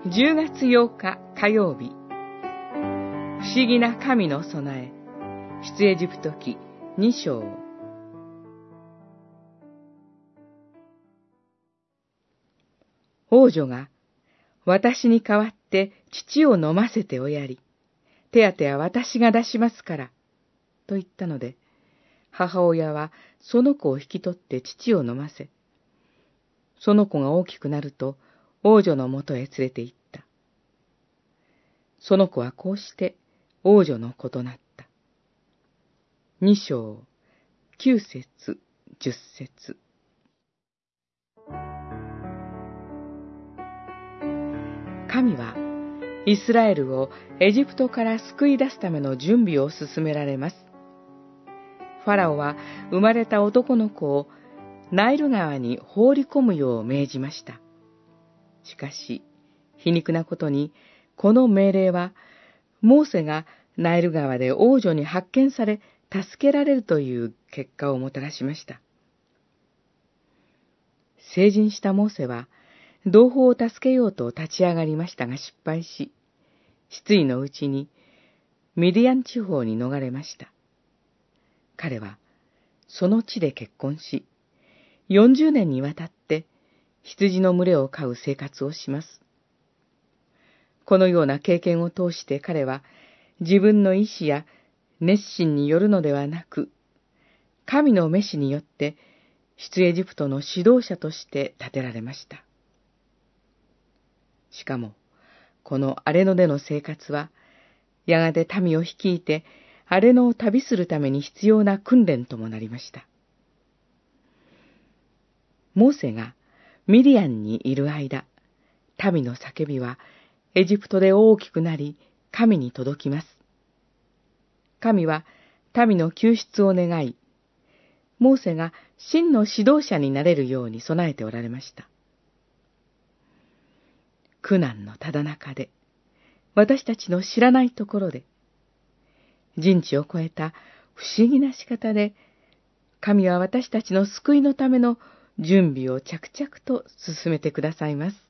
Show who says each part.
Speaker 1: 10月8日火曜日、不思議な神の備え、出エジプト記2章。王女が、私に代わって乳を飲ませておやり、手当は私が出しますから、と言ったので、母親はその子を引き取って乳を飲ませ、その子が大きくなると王女のもとへ連れて行った。その子はこうして王女の子となった。2章9節10節。神はイスラエルをエジプトから救い出すための準備を進められます。ファラオは生まれた男の子をナイル川に放り込むよう命じました。しかし、皮肉なことに、この命令は、モーセがナイル川で王女に発見され、助けられるという結果をもたらしました。成人したモーセは、同胞を助けようと立ち上がりましたが失敗し、失意のうちにミディアン地方に逃れました。彼は、その地で結婚し、40年にわたって羊の群れを飼う生活をします。このような経験を通して彼は自分の意志や熱心によるのではなく、神の召しによって出エジプトの指導者として立てられました。しかも、この荒野での生活は、やがて民を率いて荒野を旅するために必要な訓練ともなりました。モーセがミディアンにいる間、民の叫びはエジプトで大きくなり、神に届きます。神は民の救出を願い、モーセが真の指導者になれるように備えておられました。苦難のただ中で、私たちの知らないところで、人知を超えた不思議な仕方で、神は私たちの救いのための準備を着々と進めてくださいます。